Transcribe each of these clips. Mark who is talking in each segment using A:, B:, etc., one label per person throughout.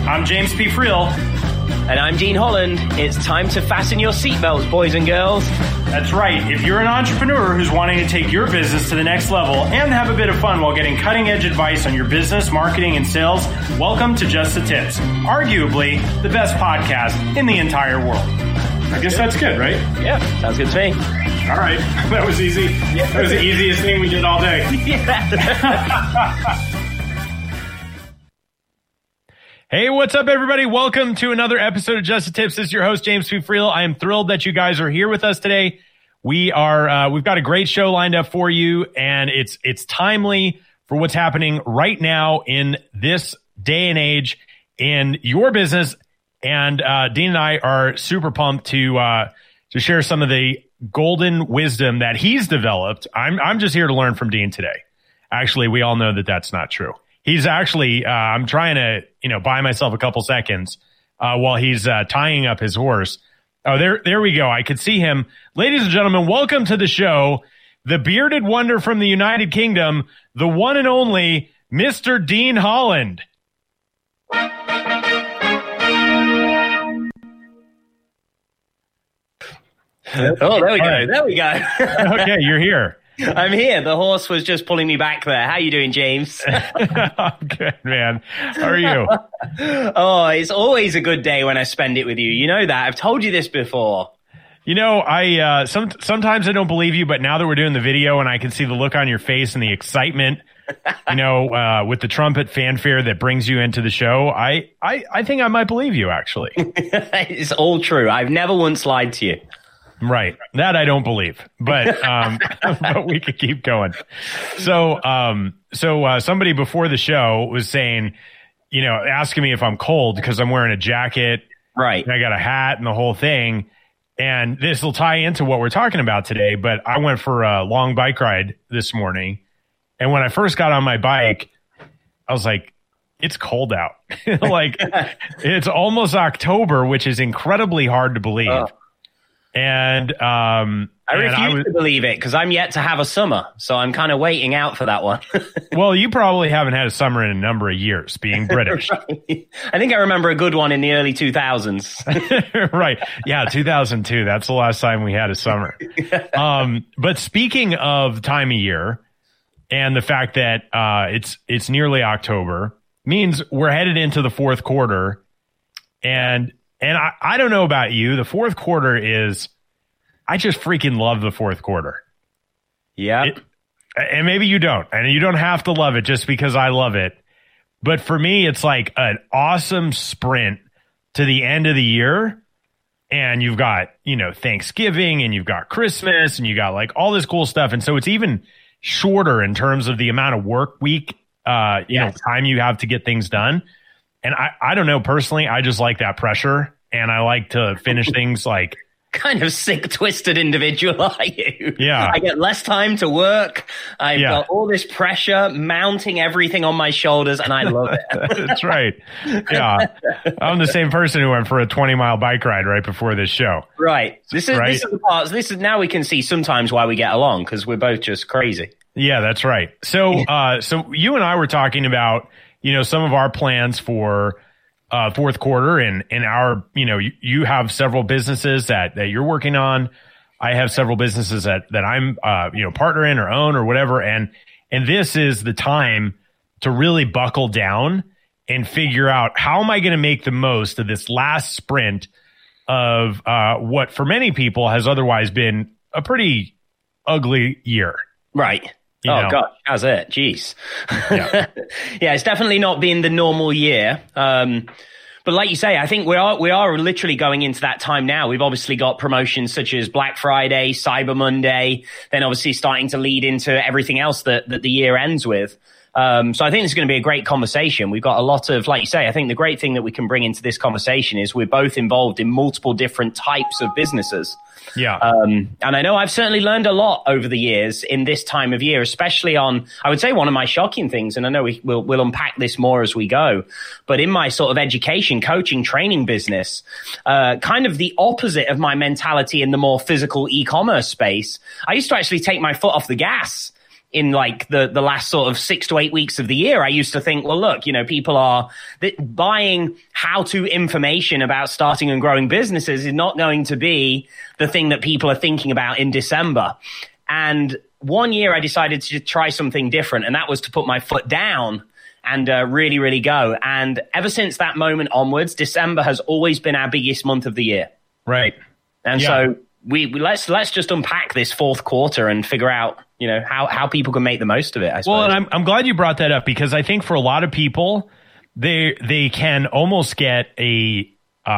A: I'm James P. Friel.
B: And I'm Dean Holland. It's time to fasten your seatbelts, boys and girls.
A: That's right. If you're an entrepreneur who's wanting to take your business to the next level and have a bit of fun while getting cutting-edge advice on your business, marketing, and sales, welcome to Just the Tips, arguably the best podcast in the entire world. I guess that's good, right?
B: Yeah, sounds good to me.
A: All right. That was easy. That was the easiest thing we did all day.
B: Yeah.
C: Hey, what's up, everybody? Welcome to another episode of Just the Tips. This is your host, James P. Friel. I am thrilled that you guys are here with us today. We've got a great show lined up for you, and it's timely for what's happening right now in this day and age in your business. And Dean and I are super pumped to share some of the golden wisdom that he's developed. I'm just here to learn from Dean today. Actually, we all know that that's not true. He's actually, I'm trying to, buy myself a couple seconds while he's tying up his horse. Oh, there we go. I could see him. Ladies and gentlemen, welcome to the show. The bearded wonder from the United Kingdom, the one and only Mr. Dean Holland.
B: Oh, there we go. Right. There we go.
C: Okay, you're here.
B: I'm here. The horse was just pulling me back there. How you doing, James?
C: I'm good, man. How are you?
B: Oh, it's always a good day when I spend it with you. You know that. I've told you this before.
C: I sometimes I don't believe you, but now that we're doing the video and I can see the look on your face and the excitement, with the trumpet fanfare that brings you into the show, I think I might believe you, actually.
B: It's all true. I've never once lied to you.
C: Right. That I don't believe, but but we could keep going. So somebody before the show was saying, asking me if I'm cold because I'm wearing a jacket.
B: Right.
C: And I got a hat and the whole thing. And this will tie into what we're talking about today, but I went for a long bike ride this morning. And when I first got on my bike, I was like, it's cold out. Like it's almost October, which is incredibly hard to believe.
B: Oh.
C: And
B: I refuse to believe it because I'm yet to have a summer, so I'm kind of waiting out for that one.
C: Well, you probably haven't had a summer in a number of years, being British.
B: Right. I think I remember a good one in the early 2000s.
C: Right. Yeah, 2002. That's the last time we had a summer. But speaking of time of year and the fact that it's nearly October, means we're headed into the fourth quarter. And I don't know about you. The fourth quarter I just freaking love the fourth quarter.
B: Yeah.
C: And maybe you don't. And you don't have to love it just because I love it. But for me, it's like an awesome sprint to the end of the year. And you've got, Thanksgiving and you've got Christmas and you got like all this cool stuff. And so it's even shorter in terms of the amount of work week, time you have to get things done. And I don't know, personally, I just like that pressure, and I like to finish things like...
B: Kind of sick, twisted individual are you?
C: Yeah.
B: I get less time to work. I've got all this pressure mounting everything on my shoulders, and I love it.
C: That's right. Yeah. I'm the same person who went for a 20-mile bike ride right before this show.
B: Right. This is the parts. Now we can see sometimes why we get along, because we're both just crazy.
C: Yeah, that's right. So, so you and I were talking about... some of our plans for fourth quarter and our, you have several businesses that you're working on. I have several businesses that I'm, partner in or own or whatever. And this is the time to really buckle down and figure out how am I going to make the most of this last sprint of what for many people has otherwise been a pretty ugly year.
B: Right. God, how's it? Jeez.
C: Yeah.
B: Yeah, it's definitely not been the normal year. But like you say, I think we are literally going into that time now. We've obviously got promotions such as Black Friday, Cyber Monday, then obviously starting to lead into everything else that the year ends with. So I think it's going to be a great conversation. We've got a lot of, like you say, I think the great thing that we can bring into this conversation is we're both involved in multiple different types of businesses.
C: Yeah.
B: And I know I've certainly learned a lot over the years in this time of year, especially on, I would say, one of my shocking things, and I know we'll unpack this more as we go, but in my sort of education, coaching, training business, kind of the opposite of my mentality in the more physical e-commerce space, I used to actually take my foot off the gas in like the last sort of 6 to 8 weeks of the year. I used to think, well, look, people are buying how-to information about starting and growing businesses is not going to be the thing that people are thinking about in December. And one year I decided to try something different, and that was to put my foot down and really, really go. And ever since that moment onwards, December has always been our biggest month of the year.
C: Right.
B: And so we let's just unpack this fourth quarter and figure out, how people can make the most of it, I suppose.
C: Well, and I'm glad you brought that up, because I think for a lot of people, they can almost get they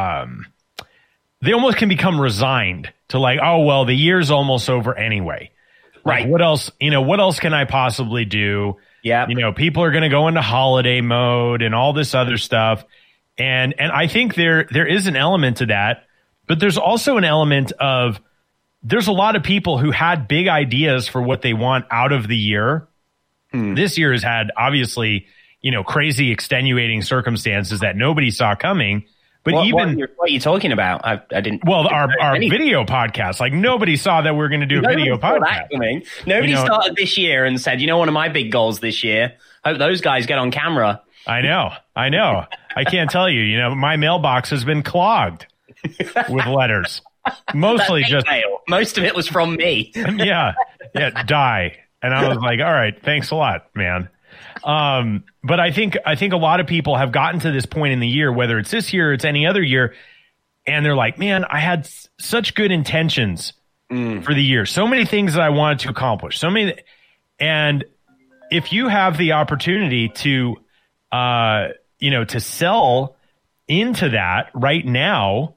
C: almost can become resigned to like, oh, well, the year's almost over anyway. Like,
B: right.
C: What else can I possibly do?
B: Yeah.
C: People are going to go into holiday mode and all this other stuff. And I think there is an element to that, but there's also an element of, there's a lot of people who had big ideas for what they want out of the year. This year has had obviously, crazy extenuating circumstances that nobody saw coming. But
B: what are you talking about? I didn't.
C: Well, our video podcast, like nobody saw that we're going to do a video podcast.
B: Nobody started this year and said, one of my big goals this year, hope those guys get on camera.
C: I know. I can't tell you, my mailbox has been clogged with letters. Mostly just
B: mail. Most of it was from me.
C: yeah, die. And I was like, all right, thanks a lot, man. But I think a lot of people have gotten to this point in the year, whether it's this year or it's any other year, and they're like, man, I had such good intentions for the year. So many things that I wanted to accomplish. And if you have the opportunity to, to sell into that right now,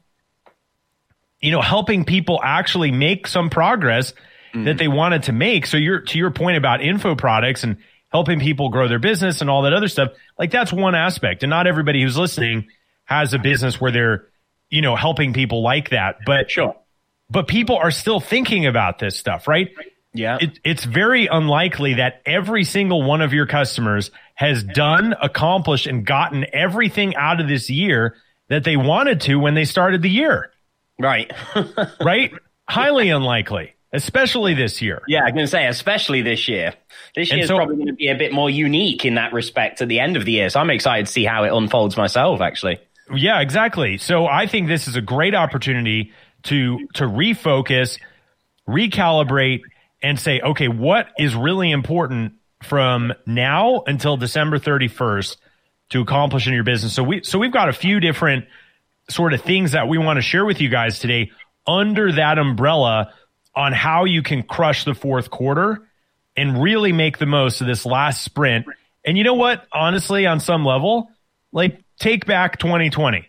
C: helping people actually make some progress that they wanted to make. So to your point about info products and helping people grow their business and all that other stuff, like that's one aspect. And not everybody who's listening has a business where they're, helping people like that. But
B: sure.
C: But people are still thinking about this stuff, right?
B: Yeah.
C: It's very unlikely that every single one of your customers has done, accomplished, and gotten everything out of this year that they wanted to when they started the year.
B: Right.
C: Right? Highly unlikely, especially this year.
B: Yeah, I'm going to say, especially this year. This year is probably going to be a bit more unique in that respect at the end of the year. So I'm excited to see how it unfolds myself, actually.
C: Yeah, exactly. So I think this is a great opportunity to refocus, recalibrate, and say, okay, what is really important from now until December 31st to accomplish in your business? So we've got a few different sort of things that we want to share with you guys today under that umbrella on how you can crush the fourth quarter and really make the most of this last sprint. And you know what? Honestly, on some level, like take back 2020.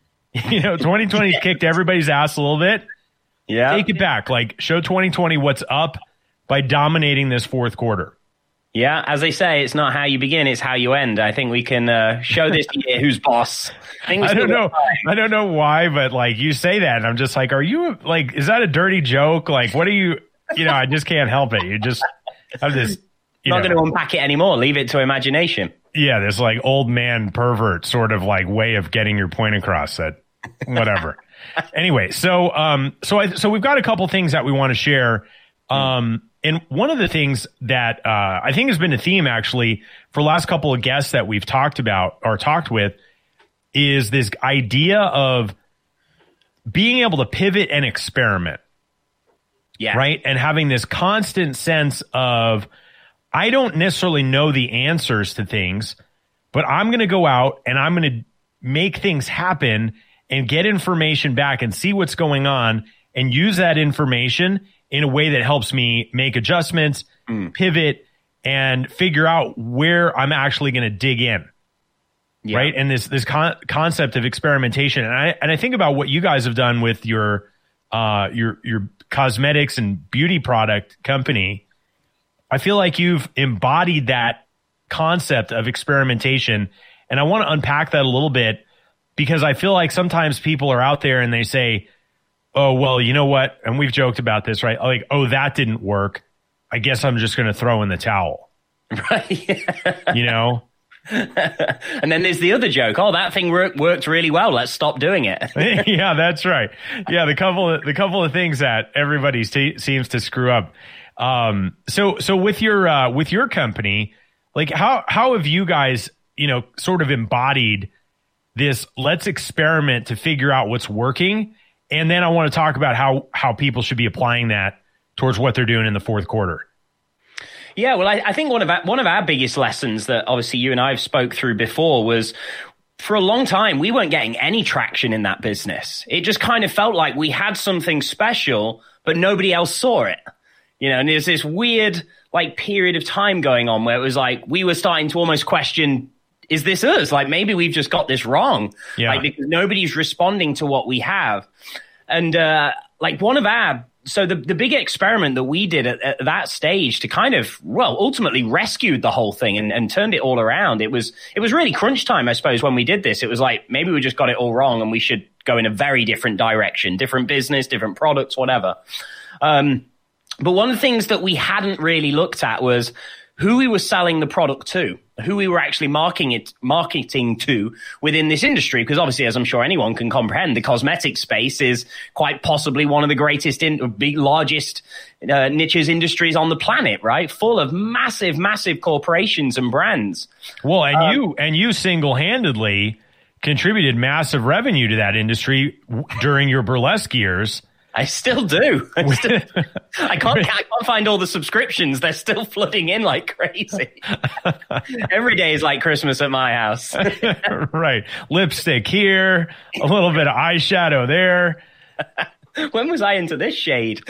C: 2020's kicked everybody's ass a little bit.
B: Yeah.
C: Take it back. Like show 2020 what's up by dominating this fourth quarter.
B: Yeah, as they say, it's not how you begin, it's how you end. I think we can show this year who's boss.
C: I don't know why, but like you say that, and I'm just like, are you like, is that a dirty joke? Like, what are you? I just can't help it. You just have this.
B: Not going to unpack it anymore. Leave it to imagination.
C: Yeah, this like old man pervert sort of like way of getting your point across. That whatever. Anyway, so we've got a couple things that we want to share. And one of the things that I think has been a theme actually for the last couple of guests that we've talked about or talked with is this idea of being able to pivot and experiment.
B: Yeah.
C: Right. And having this constant sense of, I don't necessarily know the answers to things, but I'm going to go out and I'm going to make things happen and get information back and see what's going on and use that information in a way that helps me make adjustments, pivot, and figure out where I'm actually going to dig in. Yeah. Right. And this concept of experimentation. And I think about what you guys have done with your cosmetics and beauty product company. I feel like you've embodied that concept of experimentation. And I want to unpack that a little bit because I feel like sometimes people are out there and they say, oh, well, you know what? And we've joked about this, right? Like, oh, that didn't work. I guess I'm just going to throw in the towel.
B: Right.
C: And
B: then there's the other joke. Oh, that thing worked really well. Let's stop doing it.
C: Yeah, that's right. Yeah, the couple of things that everybody seems to screw up. So with your company, like how have you guys, sort of embodied this, let's experiment to figure out what's working. And then I want to talk about how people should be applying that towards what they're doing in the fourth quarter.
B: Yeah, well, I think one of our biggest lessons that obviously you and I have spoke through before was, for a long time, we weren't getting any traction in that business. It just kind of felt like we had something special, but nobody else saw it. And there's this weird like period of time going on where it was like we were starting to almost question, is this us? Like maybe we've just got this wrong.
C: Yeah.
B: Like because nobody's responding to what we have. And so the big experiment that we did at that stage to kind of, ultimately rescued the whole thing and turned it all around. It was really crunch time, I suppose, when we did this. It was like, maybe we just got it all wrong and we should go in a very different direction, different business, different products, whatever. But one of the things that we hadn't really looked at was who we were selling the product to, who we were actually marketing to within this industry. Because obviously, as I'm sure anyone can comprehend, the cosmetic space is quite possibly one of the greatest, largest niches industries on the planet, right? Full of massive, massive corporations and brands.
C: Well, and you single-handedly contributed massive revenue to that industry during your burlesque years.
B: I still do. I can't find all the subscriptions. They're still flooding in like crazy. Every day is like Christmas at my house.
C: Right. Lipstick here, a little bit of eyeshadow there.
B: When was I into this shade?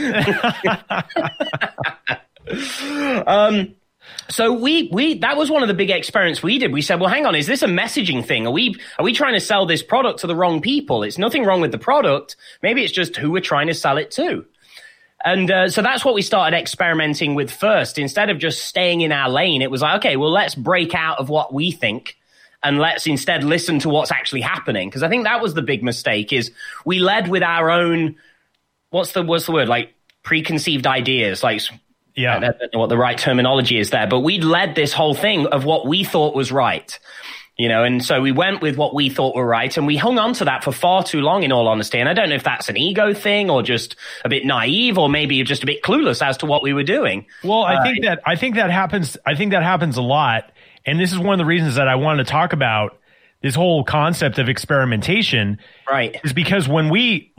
B: So that was one of the big experiments we did. We said, well, hang on, is this a messaging thing? Are we trying to sell this product to the wrong people? It's nothing wrong with the product. Maybe it's just who we're trying to sell it to. And so that's what we started experimenting with first. Instead of just staying in our lane, it was like, okay, well, let's break out of what we think and let's instead listen to what's actually happening. Because I think that was the big mistake is we led with our own, what's the word? Like preconceived ideas, like,
C: yeah,
B: I don't know what the right terminology is there, but we led this whole thing of what we thought was right, and so we went with what we thought were right and we hung on to that for far too long, in all honesty. And I don't know if that's an ego thing or just a bit naive or maybe just a bit clueless as to what we were doing.
C: Well, I think that happens. I think that happens a lot. And this is one of the reasons that I wanted to talk about this whole concept of experimentation.
B: Right.
C: Is because when we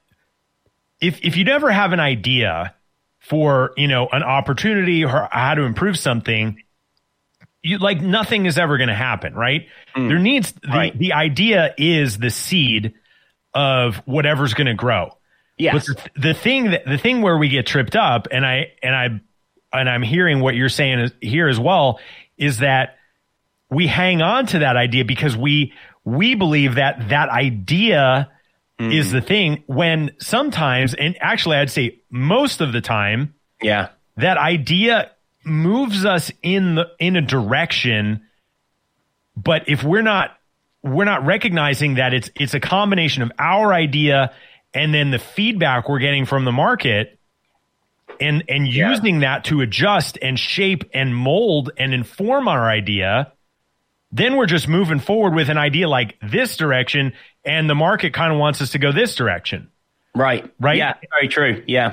C: if you never have an idea for, an opportunity or how to improve something, nothing is ever going to happen, right? There needs the idea is the seed of whatever's going to grow.
B: Yes.
C: But the thing where we get tripped up, and I'm hearing what you're saying here as well, is that we hang on to that idea because we believe that idea is the thing, when sometimes, and actually I'd say most of the time,
B: yeah,
C: that idea moves us in a direction. But if we're not recognizing that it's a combination of our idea and then the feedback we're getting from the market and using that to adjust and shape and mold and inform our idea, then we're just moving forward with an idea like this direction, and the market kind of wants us to go this direction.
B: Right. Yeah, very true. Yeah.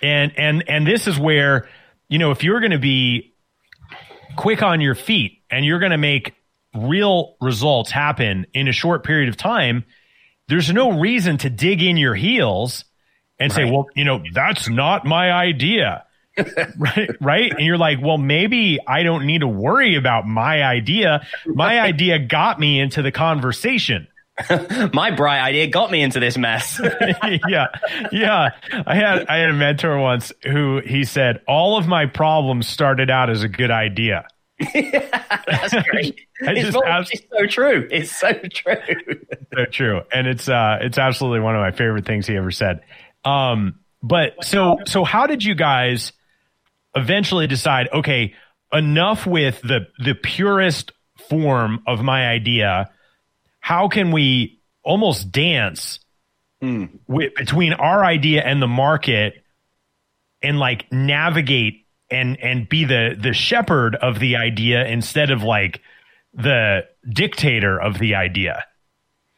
C: And this is where, if you're going to be quick on your feet and you're going to make real results happen in a short period of time, there's no reason to dig in your heels and say, well, that's not my idea. Right. And you're like, well, maybe I don't need to worry about my idea. My idea got me into the conversation.
B: My bright idea got me into this mess.
C: Yeah. I had a mentor once who he said, all of my problems started out as a good idea.
B: That's great. It's so true. It's so true.
C: So true. And it's absolutely one of my favorite things he ever said. But so how did you guys eventually decide, okay, enough with the purest form of my idea? How can we almost dance between our idea and the market and navigate and be the shepherd of the idea instead of the dictator of the idea?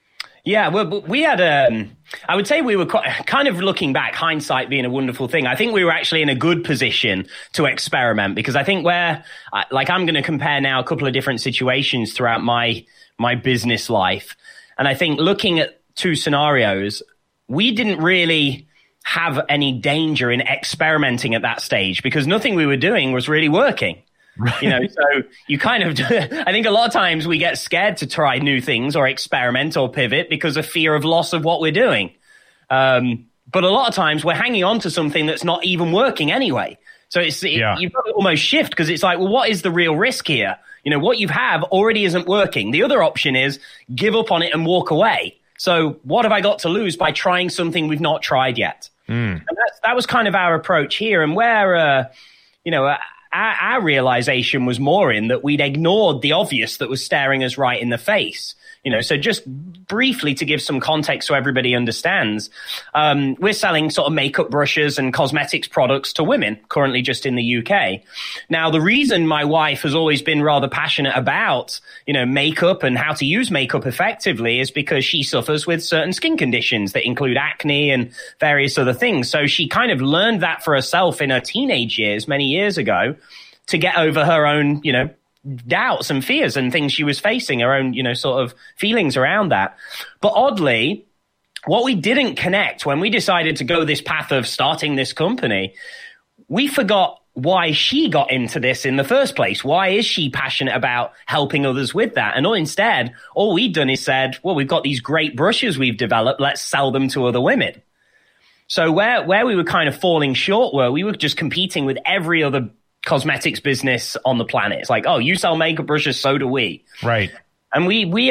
B: Yeah, well, we had I would say we were kind of looking back, hindsight being a wonderful thing. I think we were actually in a good position to experiment because I think I'm going to compare now a couple of different situations throughout my business life. And I think looking at two scenarios, we didn't really have any danger in experimenting at that stage because nothing we were doing was really working. Right. You know, so you kind of, I think a lot of times we get scared to try new things or experiment or pivot because of fear of loss of what we're doing. But a lot of times we're hanging on to something that's not even working anyway. So you've got to almost shift because it's like, well, what is the real risk here? You know, what you have already isn't working. The other option is give up on it and walk away. So what have I got to lose by trying something we've not tried yet? And that was kind of our approach here. And where, our realization was more in that we'd ignored the obvious that was staring us right in the face. You know, so just briefly to give some context so everybody understands, we're selling sort of makeup brushes and cosmetics products to women currently just in the UK. Now, the reason my wife has always been rather passionate about, you know, makeup and how to use makeup effectively is because she suffers with certain skin conditions that include acne and various other things. So she kind of learned that for herself in her teenage years, many years ago, to get over her own, you know, doubts and fears and things she was facing, her own, you know, sort of feelings around that. But oddly, what we didn't connect when we decided to go this path of starting this company, we forgot why she got into this in the first place. Why is she passionate about helping others with that? And instead, all we'd done is said, well, we've got these great brushes we've developed. Let's sell them to other women. So where we were kind of falling short we were just competing with every other cosmetics business on the planet. It's like, oh, you sell makeup brushes, so do we. Right. And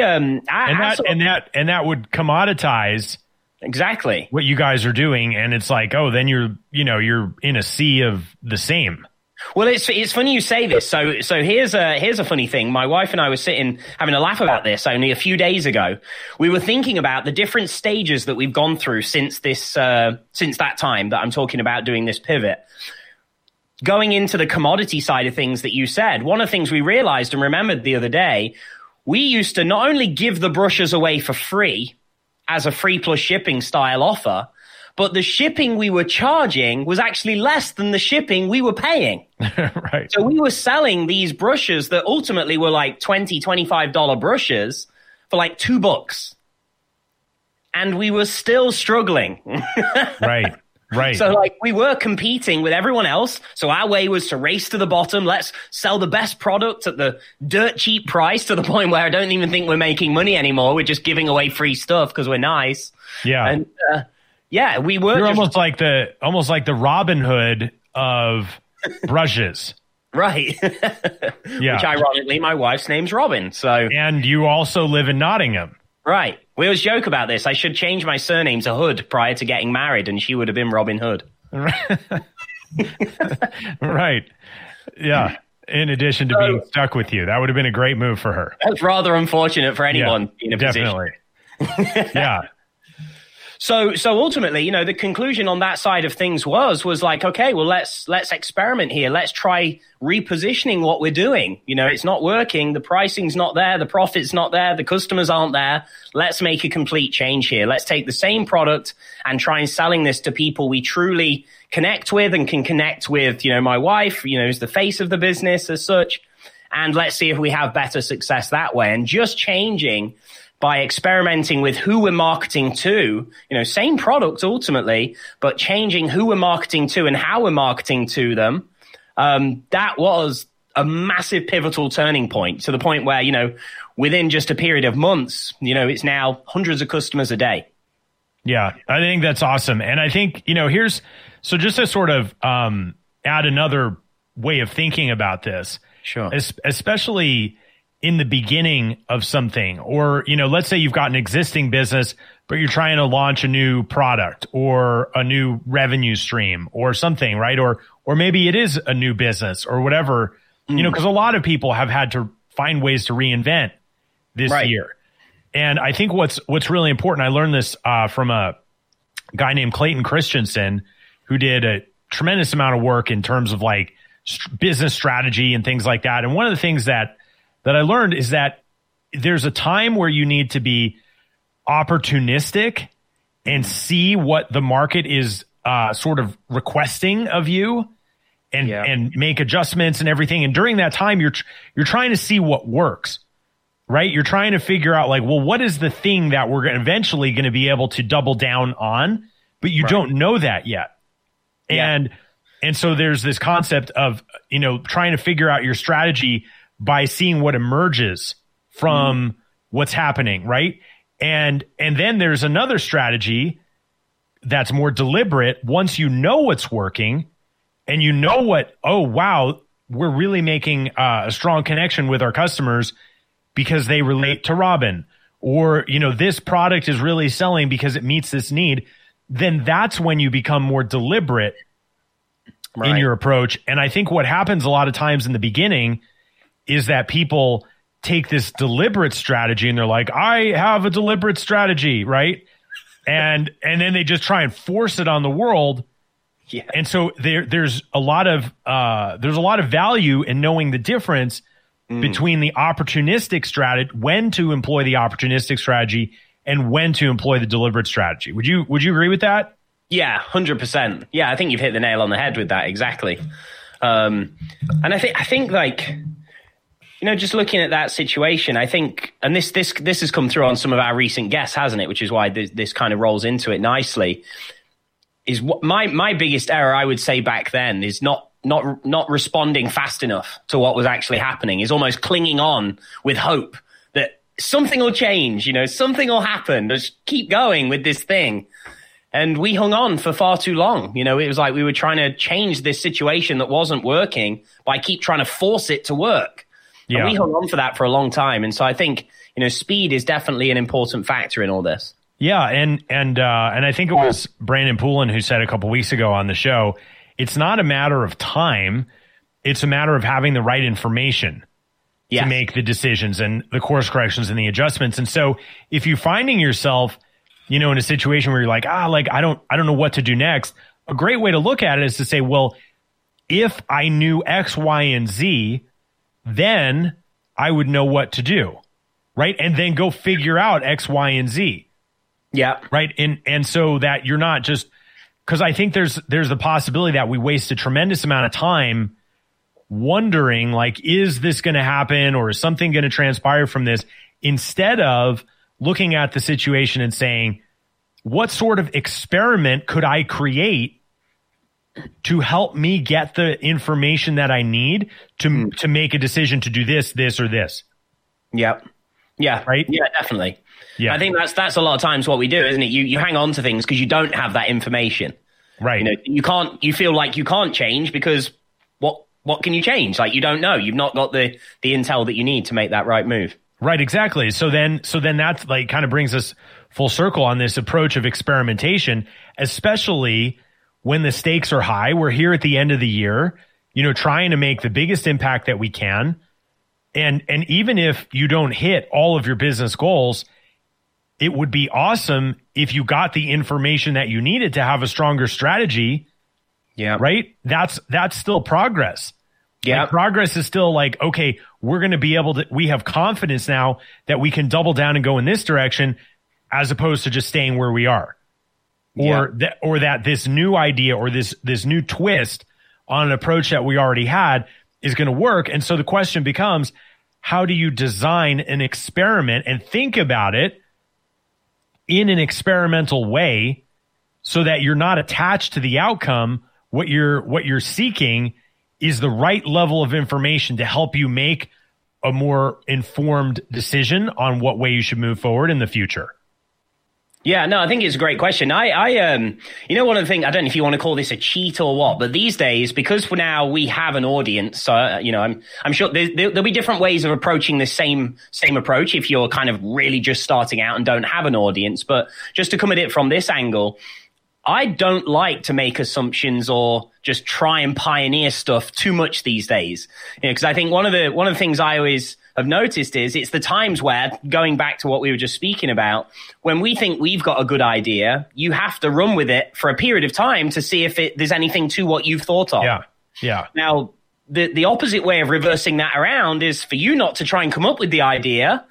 B: that would commoditize exactly what you guys are doing. And it's like, oh, then you're in a sea of the same. Well, it's funny you say this. So here's a funny thing. My wife and I were sitting having a laugh about this only a few days ago. We were thinking about the different stages that we've gone through since that time that I'm talking about doing this pivot. Going into the commodity side of things that you said, one of the things we realized and remembered the other day, we used to not only give the brushes away for free as a free plus shipping style offer, but the shipping we were charging was actually less than the shipping we were paying. Right. So we were selling these brushes that ultimately were like $20, $25 brushes for like $2. And we were still struggling. Right. Right. So like we were competing with everyone else. So our way was to race to the bottom. Let's sell the best product at the dirt cheap price to the point where I don't even think we're making money anymore. We're just giving away free stuff because we're nice. Yeah. And we were. You're almost like the Robin Hood of brushes. Right. Yeah. Which ironically, my wife's name's Robin. So. And you also live in Nottingham. Right. We always joke about this. I should change my surname to Hood prior to getting married, and she would have been Robin Hood. Right. Yeah. In addition to being stuck with you. That would have been a great move for her. That's rather unfortunate for anyone in a position. Definitely. Yeah. So ultimately, you know, the conclusion on that side of things was like, okay, well, let's experiment here. Let's try repositioning what we're doing. You know, it's not working. The pricing's not there. The profit's not there. The customers aren't there. Let's make a complete change here. Let's take the same product and try and selling this to people we truly connect with and can connect with, you know, my wife, you know, is the face of the business as such. And let's see if we have better success that way. And just changing by experimenting with who we're marketing to, you know, same product ultimately, but changing who we're marketing to and how we're marketing to them. That was a massive pivotal turning point to the point where, you know, within just a period of months, you know, it's now hundreds of customers a day. Yeah, I think that's awesome. And I think, you know, so just to sort of add another way of thinking about this. Sure. Especially in the beginning of something, or, you know, let's say you've got an existing business, but you're trying to launch a new product or a new revenue stream or something, right? Or maybe it is a new business or whatever, you know, because a lot of people have had to find ways to reinvent this year. And I think what's really important, I learned this from a guy named Clayton Christensen, who did a tremendous amount of work in terms of like business strategy and things like that. And one of the things that I learned is that there's a time where you need to be
C: opportunistic and see what the market is sort of requesting of you and make adjustments and everything. And during that time, you're trying to see what works, right? You're trying to figure out like, well, what is the thing that we're eventually going to be able to double down on, but you don't know that yet. And so there's this concept of, trying to figure out your strategy by seeing what emerges from what's happening, right? And then there's another strategy that's more deliberate once you know what's working and you know we're really making a strong connection with our customers because they relate to Robin, or, this product is really selling because it meets this need. Then that's when you become more deliberate in your approach. And I think what happens a lot of times in the beginning is that people take this deliberate strategy and they're like, I have a deliberate strategy, right? And then they just try and force it on the world. Yeah. And so there's a lot of value in knowing the difference between the opportunistic strategy, when to employ the opportunistic strategy and when to employ the deliberate strategy. Would you agree with that?
B: Yeah, 100%. Yeah, I think you've hit the nail on the head with that. Exactly. And I think like, just looking at that situation, I think, and this has come through on some of our recent guests, hasn't it? Which is why this kind of rolls into it nicely. Is what my biggest error, I would say back then, is not responding fast enough to what was actually happening. Is almost clinging on with hope that something will change, something will happen. Just keep going with this thing. And we hung on for far too long. It was like we were trying to change this situation that wasn't working by keep trying to force it to work. Yeah. And we hung on for that for a long time. And so I think, speed is definitely an important factor in all this.
C: Yeah. And I think it was Brandon Poulin who said a couple weeks ago on the show, it's not a matter of time. It's a matter of having the right information to make the decisions and the course corrections and the adjustments. And so if you're finding yourself, in a situation where you're like, I don't know what to do next, a great way to look at it is to say, well, if I knew X, Y, and Z, then I would know what to do, right? And then go figure out X, Y, and Z.
B: Yeah.
C: Right. And so that you're not just, because I think there's the possibility that we waste a tremendous amount of time wondering, like, is this going to happen or is something going to transpire from this, instead of looking at the situation and saying, what sort of experiment could I create to help me get the information that I need to make a decision to do this, or this?
B: Yep. Yeah.
C: Right.
B: Yeah, definitely.
C: Yeah.
B: I think that's a lot of times what we do, isn't it? You hang on to things because you don't have that information.
C: Right.
B: You feel like you can't change because what can you change? Like, you don't know. You've not got the intel that you need to make that right move.
C: Right, exactly. So then that's like kind of brings us full circle on this approach of experimentation, especially when the stakes are high. We're here at the end of the year, trying to make the biggest impact that we can. And even if you don't hit all of your business goals, it would be awesome if you got the information that you needed to have a stronger strategy.
B: Yeah.
C: Right? That's still progress. Yeah. Like, progress is still like, okay, we're going to be able to, we have confidence now that we can double down and go in this direction as opposed to just staying where we are. Or that this new idea or this new twist on an approach that we already had is going to work. And so the question becomes, how do you design an experiment and think about it in an experimental way so that you're not attached to the outcome? What you're seeking is the right level of information to help you make a more informed decision on what way you should move forward in the future.
B: Yeah, no, I think it's a great question. One of the things, I don't know if you want to call this a cheat or what, but these days, because for now we have an audience, I'm sure there'll be different ways of approaching the same approach if you're kind of really just starting out and don't have an audience. But just to come at it from this angle, I don't like to make assumptions or just try and pioneer stuff too much these days. Because I think one of the things I always have noticed is it's the times where, going back to what we were just speaking about, when we think we've got a good idea, you have to run with it for a period of time to see if there's anything to what you've thought of.
C: Yeah.
B: Now, the opposite way of reversing that around is for you not to try and come up with the idea,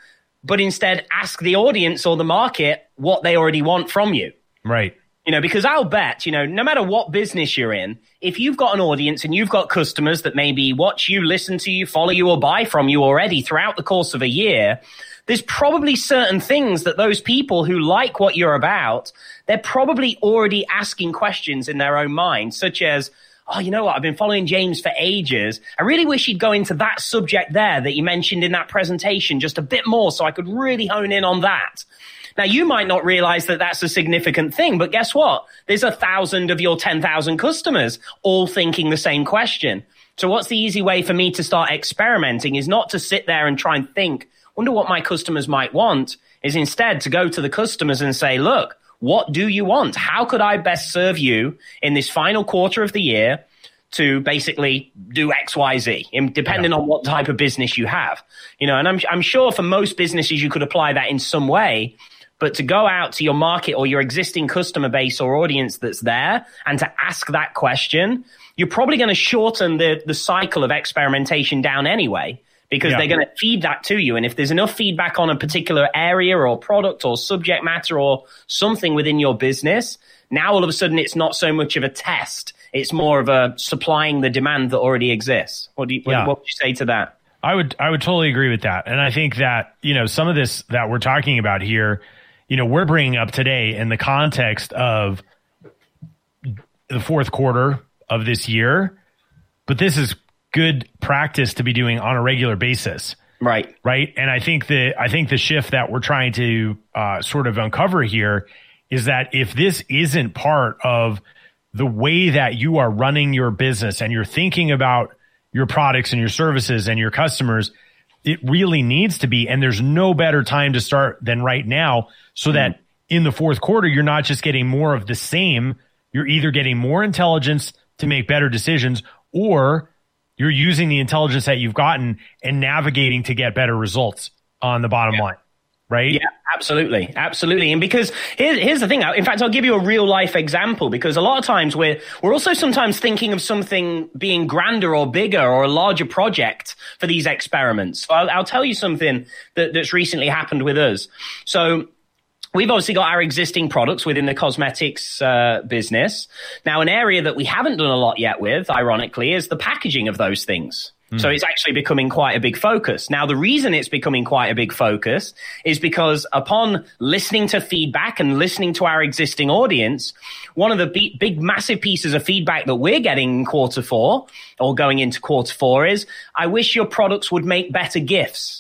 B: but instead ask the audience or the market what they already want from you.
C: Right.
B: Because I'll bet, no matter what business you're in, if you've got an audience and you've got customers that maybe watch you, listen to you, follow you, or buy from you already throughout the course of a year, there's probably certain things that those people who like what you're about, they're probably already asking questions in their own mind, such as, oh, you know what? I've been following James for ages. I really wish he'd go into that subject there that you mentioned in that presentation just a bit more so I could really hone in on that. Now, you might not realize that that's a significant thing, but guess what? There's 1,000 of your 10,000 customers all thinking the same question. So what's the easy way for me to start experimenting is not to sit there and try and think, wonder what my customers might want, is instead to go to the customers and say, look, what do you want? How could I best serve you in this final quarter of the year to basically do X, Y, Z, depending on what type of business you have? And I'm sure for most businesses you could apply that in some way. But to go out to your market or your existing customer base or audience that's there and to ask that question, you're probably going to shorten the cycle of experimentation down anyway, because they're going to feed that to you. And if there's enough feedback on a particular area or product or subject matter or something within your business, now all of a sudden it's not so much of a test. It's more of a supplying the demand that already exists. What would you say to that?
C: I would totally agree with that. And I think that, some of this that we're talking about here, we're bringing up today in the context of the fourth quarter of this year, but this is good practice to be doing on a regular basis.
B: Right.
C: Right. And I think the shift that we're trying to sort of uncover here is that if this isn't part of the way that you are running your business and you're thinking about your products and your services and your customers, it really needs to be. And there's no better time to start than right now, so that in the fourth quarter, you're not just getting more of the same. You're either getting more intelligence to make better decisions, or you're using the intelligence that you've gotten and navigating to get better results on the bottom line. Right?
B: Yeah, absolutely. Absolutely. And because here's the thing. In fact, I'll give you a real life example, because a lot of times we're also sometimes thinking of something being grander or bigger or a larger project for these experiments. So I'll tell you something that's recently happened with us. So we've obviously got our existing products within the cosmetics business. Now, an area that we haven't done a lot yet with, ironically, is the packaging of those things. So it's actually becoming quite a big focus. Now, the reason it's becoming quite a big focus is because upon listening to feedback and listening to our existing audience, one of the big, massive pieces of feedback that we're getting in quarter four or going into quarter four is, I wish your products would make better gifts.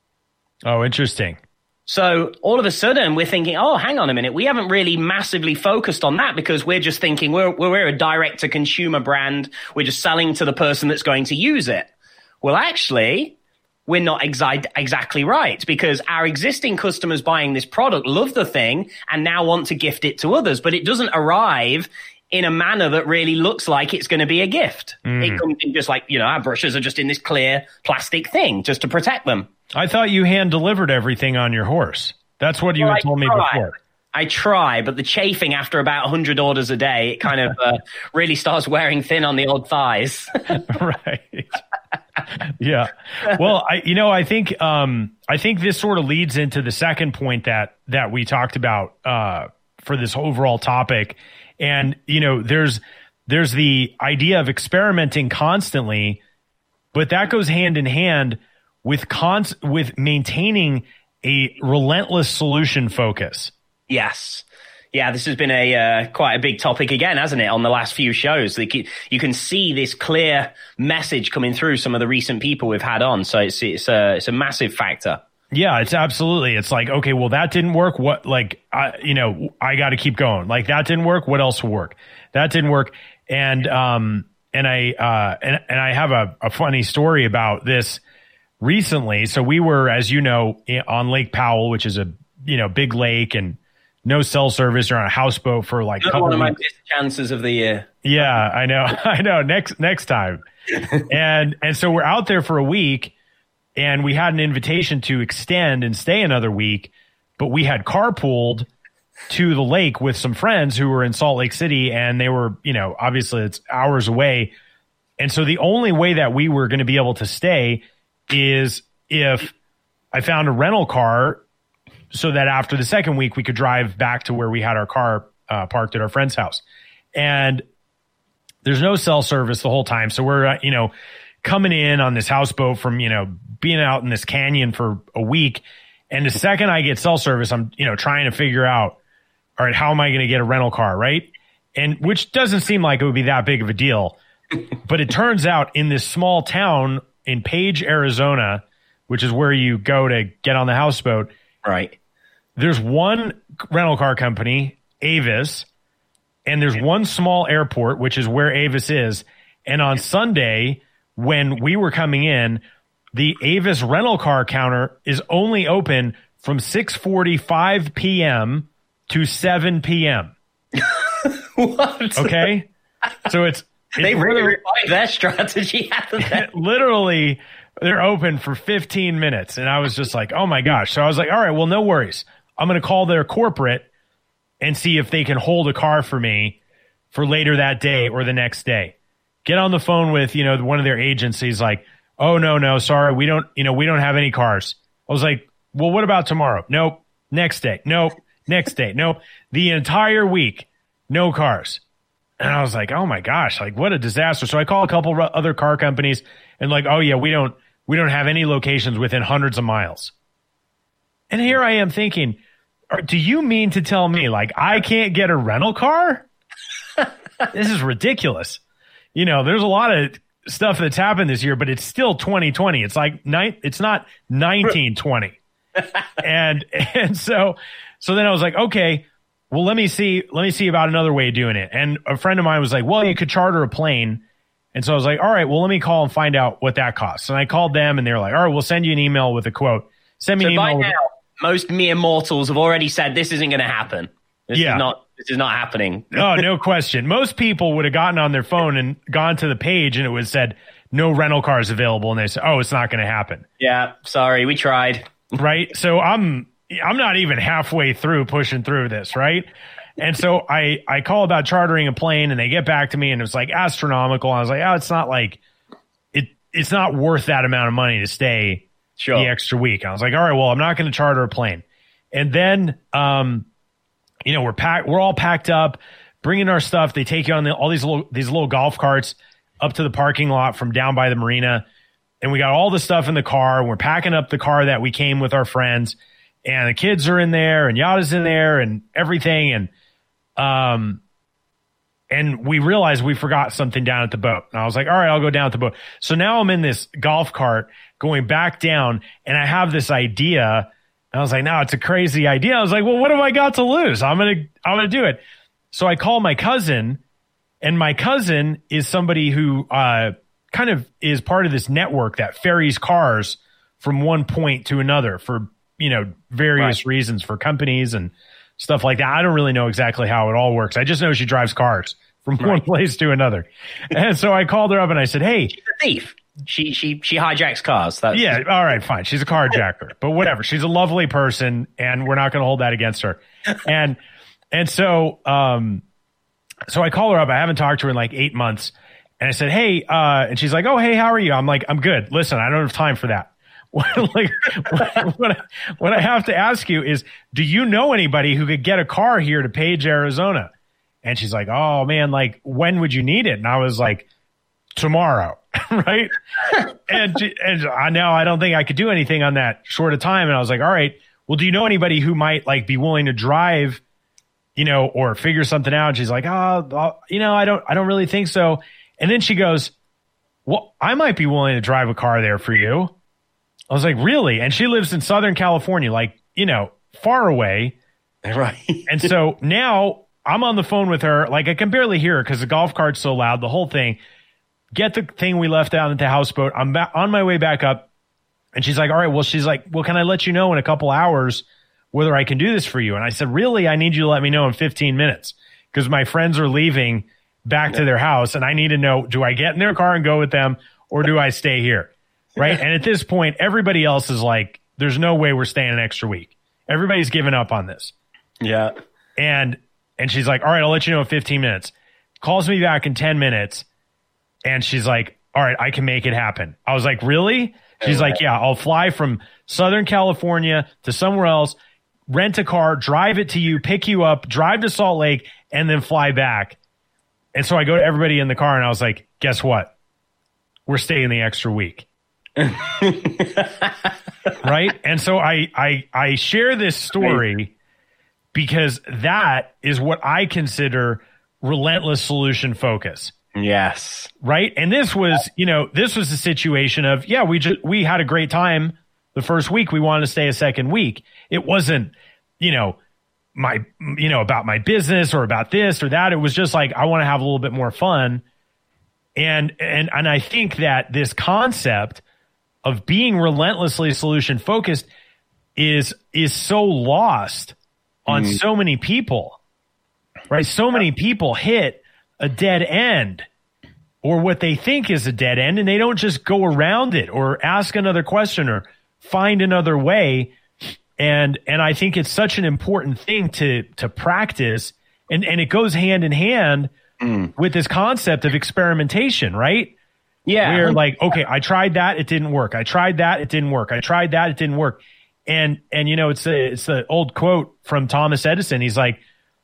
C: Oh, interesting.
B: So all of a sudden we're thinking, oh, hang on a minute. We haven't really massively focused on that, because we're just thinking we're a direct to consumer brand. We're just selling to the person that's going to use it. Well, actually, we're not exactly right, because our existing customers buying this product love the thing and now want to gift it to others, but it doesn't arrive in a manner that really looks like it's going to be a gift. It comes in just like, our brushes are just in this clear plastic thing just to protect them.
C: I thought you hand delivered everything on your horse. That's what you had told me before.
B: I try, but the chafing after about 100 orders a day, it kind of really starts wearing thin on the old thighs.
C: Right. Yeah. Well, I think this sort of leads into the second point that we talked about for this overall topic. And, there's the idea of experimenting constantly, but that goes hand in hand with maintaining a relentless solution focus.
B: Yes. Yeah, this has been quite a big topic again, hasn't it, on the last few shows? You can see this clear message coming through some of the recent people we've had on. So it's a massive factor.
C: Yeah, it's absolutely. It's like, okay, well, that didn't work. What, I got to keep going. Like, that didn't work. What else will work? That didn't work. And I have a funny story about this recently. So we were, as you know, on Lake Powell, which is a, big lake, and no cell service. You're on a houseboat for like a couple
B: one of
C: weeks.
B: my best chances of the year.
C: Yeah, I know. Next time. and so we're out there for a week, and we had an invitation to extend and stay another week, but we had carpooled to the lake with some friends who were in Salt Lake City, and they were, obviously it's hours away. And so the only way that we were going to be able to stay is if I found a rental car so that after the second week, we could drive back to where we had our car parked at our friend's house. And there's no cell service the whole time. So we're, coming in on this houseboat from, being out in this canyon for a week. And the second I get cell service, I'm, trying to figure out, all right, how am I going to get a rental car, right? And which doesn't seem like it would be that big of a deal. But it turns out in this small town in Page, Arizona, which is where you go to get on the houseboat.
B: Right.
C: There's one rental car company, Avis, and there's one small airport, which is where Avis is. And on Sunday, when we were coming in, the Avis rental car counter is only open from 6:45 p.m. to 7 p.m.
B: What?
C: Okay? So
B: they really refined that strategy, haven't they?
C: Literally, they're open for 15 minutes. And I was just like, oh my gosh. So I was like, all right, well, no worries. I'm going to call their corporate and see if they can hold a car for me for later that day or the next day. Get on the phone with, one of their agencies like, oh, no, sorry. We don't have any cars. I was like, well, what about tomorrow? Nope. Next day. Nope. Next day. Nope. The entire week, no cars. And I was like, oh my gosh, like what a disaster. So I call a couple other car companies and like, oh yeah, we don't have any locations within hundreds of miles. And here I am thinking, do you mean to tell me like I can't get a rental car? This is ridiculous. There's a lot of stuff that's happened this year, but it's still 2020. It's like it's not 1920. and so then I was like, okay, well, let me see about another way of doing it. And a friend of mine was like, well, you could charter a plane. And so I was like, all right, well, let me call and find out what that costs. And I called them and they were like, all right, we'll send you an email with a quote. Send me an email.
B: By now, most mere mortals have already said this isn't going to happen. This is not happening.
C: Oh, no question. Most people would have gotten on their phone and gone to the page and it was said no rental cars available. And they said, oh, it's not going to happen.
B: Yeah. Sorry. We tried.
C: Right. So I'm not even halfway through pushing through this. Right. And so I call about chartering a plane and they get back to me and it was like astronomical. I was like, oh, it's not like it's not worth that amount of money to stay the extra week. I was like, all right, well, I'm not going to charter a plane. And then, we're all packed up, bringing our stuff. They take you on all these little golf carts up to the parking lot from down by the marina. And we got all the stuff in the car. And we're packing up the car that we came with our friends. And the kids are in there and Yada's in there and everything. And we realized we forgot something down at the boat. And I was like, all right, I'll go down at the boat. So now I'm in this golf cart going back down and I have this idea. And I was like, no, it's a crazy idea. I was like, well, what have I got to lose? I'm going to do it. So I call my cousin, and my cousin is somebody who kind of is part of this network that ferries cars from one point to another for, various reasons for companies and stuff like that. I don't really know exactly how it all works. I just know she drives cars from one place to another. And so I called her up and I said, hey,
B: she's a thief. She hijacks cars.
C: Yeah. All right, fine. She's a carjacker, but whatever. She's a lovely person and we're not going to hold that against her. And so I call her up. I haven't talked to her in like 8 months. And I said, hey, and she's like, oh, hey, how are you? I'm like, I'm good. Listen, I don't have time for that. What I have to ask you is, do you know anybody who could get a car here to Page, Arizona? And she's like, oh man, like when would you need it? And I was like, tomorrow. Right. and now I don't think I could do anything on that short of time. And I was like, all right, well, do you know anybody who might like be willing to drive, or figure something out? And she's like, I don't really think so. And then she goes, well, I might be willing to drive a car there for you. I was like, really? And she lives in Southern California, like, far away.
B: Right.
C: And so now I'm on the phone with her. Like I can barely hear her because the golf cart's so loud, the whole thing. Get the thing we left out at the houseboat. I'm on my way back up. And she's like, all right, well, can I let you know in a couple hours whether I can do this for you? And I said, really? I need you to let me know in 15 minutes because my friends are leaving back to their house. And I need to know, do I get in their car and go with them or do I stay here? Right. And at this point, everybody else is like, there's no way we're staying an extra week. Everybody's given up on this.
B: Yeah.
C: And she's like, all right, I'll let you know in 15 minutes. Calls me back in 10 minutes. And she's like, all right, I can make it happen. I was like, really? She's like, yeah, I'll fly from Southern California to somewhere else, rent a car, drive it to you, pick you up, drive to Salt Lake, and then fly back. And so I go to everybody in the car and I was like, guess what? We're staying the extra week. Right? And so I share this story because that is what I consider relentless solution focus.
B: Yes.
C: Right. And this was, this was a situation of, yeah, we had a great time the first week. We wanted to stay a second week. It wasn't, about my business or about this or that. It was just like, I want to have a little bit more fun. And I think that this concept of being relentlessly solution focused is so lost on so many people, right? So many people hit a dead end or what they think is a dead end, and they don't just go around it or ask another question or find another way. And I think it's such an important thing to practice, and it goes hand in hand with this concept of experimentation, right?
B: Yeah.
C: Where like, okay, I tried that, it didn't work. I tried that, it didn't work. I tried that, it didn't work. And it's the old quote from Thomas Edison. He's like,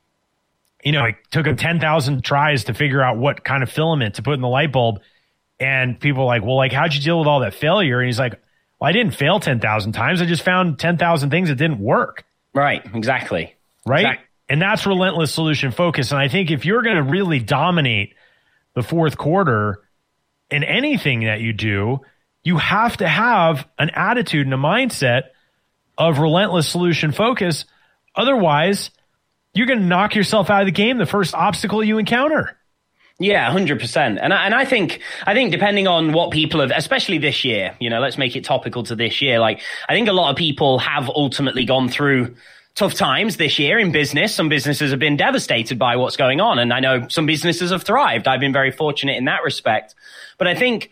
C: it took him 10,000 tries to figure out what kind of filament to put in the light bulb. And people are like, well, like, how'd you deal with all that failure? And he's like, well, I didn't fail 10,000 times. I just found 10,000 things that didn't work.
B: Right. Exactly.
C: Right.
B: Exactly.
C: And that's relentless solution focus. And I think if you're going to really dominate the fourth quarter in anything that you do, you have to have an attitude and a mindset of relentless solution focus. Otherwise, you're going to knock yourself out of the game the first obstacle you encounter.
B: Yeah, 100%. And I think depending on what people have, especially this year, let's make it topical to this year. Like, I think a lot of people have ultimately gone through tough times this year in business. Some businesses have been devastated by what's going on. And I know some businesses have thrived. I've been very fortunate in that respect. But I think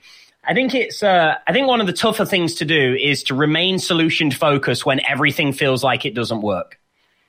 B: one of the tougher things to do is to remain solution focused when everything feels like it doesn't work.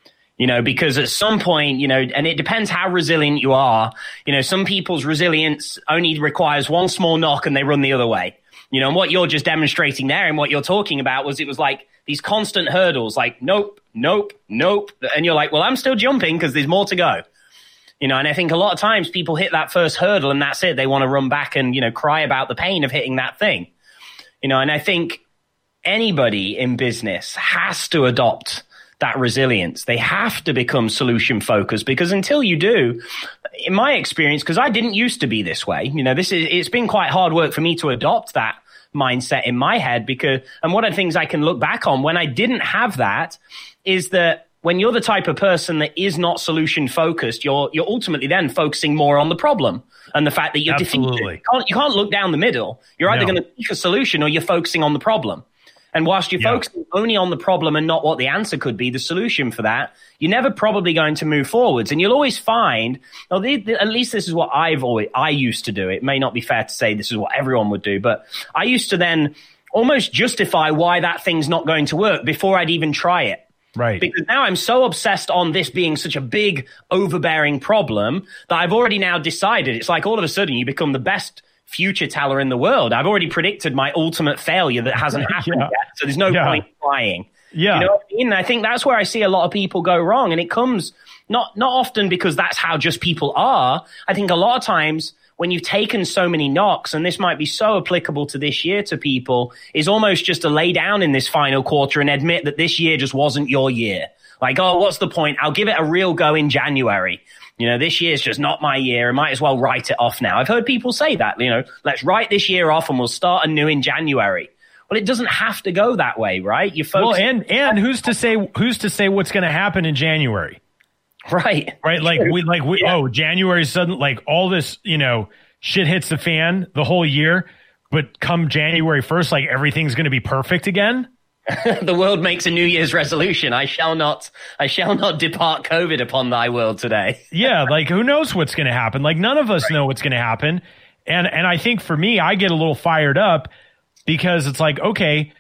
B: Because at some point, and it depends how resilient you are, some people's resilience only requires one small knock and they run the other way. And what you're just demonstrating there and what you're talking about was, it was like these constant hurdles, like, nope, nope, nope. And you're like, well, I'm still jumping because there's more to go. And I think a lot of times people hit that first hurdle and that's it. They want to run back and, cry about the pain of hitting that thing. And I think anybody in business has to adopt that resilience. They have to become solution focused, because until you do, in my experience, because I didn't used to be this way, it's been quite hard work for me to adopt that mindset in my head, and one of the things I can look back on when I didn't have that is that when you're the type of person that is not solution focused, you're ultimately then focusing more on the problem and the fact that you're defeated. You can't look down the middle. You're either going to seek a solution or you're focusing on the problem. And whilst you're focusing only on the problem and not what the answer could be, the solution for that, you're never probably going to move forwards. And you'll always find, at least this is what I used to do. It may not be fair to say this is what everyone would do, but I used to then almost justify why that thing's not going to work before I'd even try it.
C: Right.
B: Because now I'm so obsessed on this being such a big, overbearing problem that I've already now decided. It's like all of a sudden you become the best future teller in the world. I've already predicted my ultimate failure that hasn't happened yet. So there's no point trying.
C: Yeah.
B: You know what I mean? And I think that's where I see a lot of people go wrong. And it comes not often because that's how just people are. I think a lot of times when you've taken so many knocks, and this might be so applicable to this year to people, is almost just to lay down in this final quarter and admit that this year just wasn't your year. Like, oh, what's the point? I'll give it a real go in January. This year's just not my year. I might as well write it off now. I've heard people say that, let's write this year off and we'll start anew in January. Well, it doesn't have to go that way, right?
C: And who's to say what's going to happen in January?
B: Right.
C: Right. January suddenly, like all this, shit hits the fan the whole year, but come January 1st, like everything's going to be perfect again.
B: The world makes a New Year's resolution. I shall not depart COVID upon thy world today.
C: Yeah. Like who knows what's going to happen? Like none of us know what's going to happen. And I think for me, I get a little fired up because it's like, okay,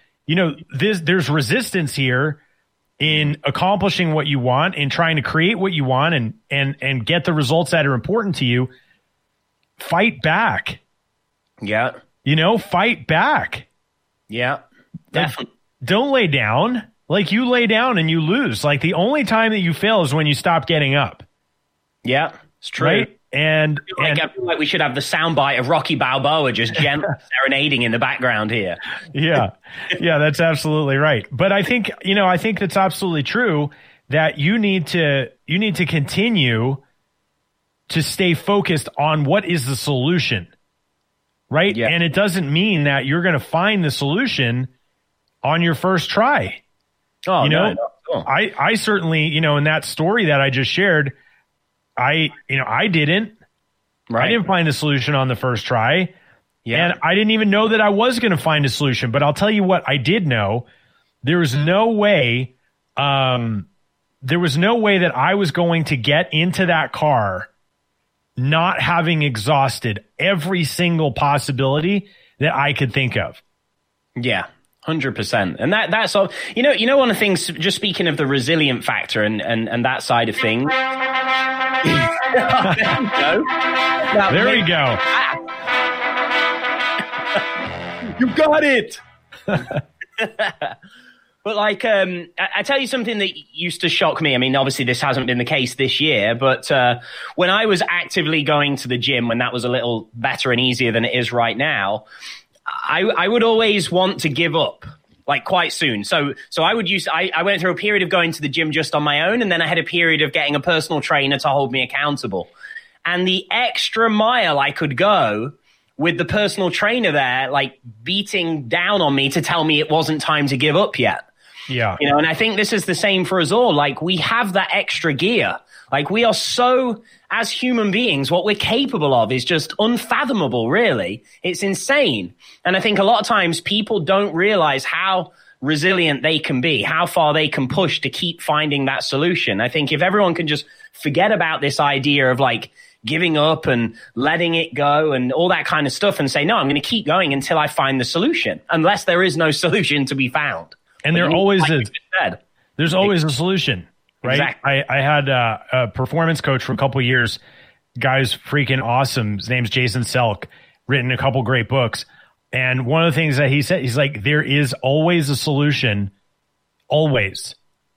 C: there's resistance here in accomplishing what you want and trying to create what you want and get the results that are important to you. Fight back.
B: Yeah.
C: Fight back.
B: Yeah. Definitely.
C: Don't lay down. Like, you lay down and you lose. Like, the only time that you fail is when you stop getting up.
B: Yeah, it's true.
C: Right? And
B: I feel like we should have the soundbite of Rocky Balboa just gently serenading in the background here.
C: Yeah, that's absolutely right. But I think that's absolutely true, that you need to continue to stay focused on what is the solution, right?
B: Yeah.
C: And it doesn't mean that you're going to find the solution on your first try.
B: Oh,
C: no.
B: No.
C: I certainly, in that story that I just shared, I didn't.
B: Right.
C: I didn't find a solution on the first try.
B: Yeah.
C: And I didn't even know that I was going to find a solution. But I'll tell you what I did know. There was no way that I was going to get into that car not having exhausted every single possibility that I could think of.
B: Yeah. 100%. And that's all, one of the things, just speaking of the resilient factor and that side of things.
C: There we go.
B: You got it. But I tell you something that used to shock me. I mean, obviously this hasn't been the case this year, but when I was actively going to the gym, when that was a little better and easier than it is right now, I would always want to give up, like, quite soon. So I went through a period of going to the gym just on my own, and then I had a period of getting a personal trainer to hold me accountable. And the extra mile I could go with the personal trainer there, like, beating down on me to tell me it wasn't time to give up yet.
C: Yeah.
B: And I think this is the same for us all. Like, we have that extra gear. Like, we are so, as human beings, what we're capable of is just unfathomable, really. It's insane. And I think a lot of times people don't realize how resilient they can be, how far they can push to keep finding that solution. I think if everyone can just forget about this idea of, like, giving up and letting it go and all that kind of stuff and say, no, I'm going to keep going until I find the solution, unless there is no solution to be found.
C: And there always is. There's always a solution, right?
B: Exactly.
C: I had a performance coach for a couple of years. Guy's freaking awesome. His name's Jason Selk, written a couple great books. And one of the things that he said, he's like, there is always a solution, always.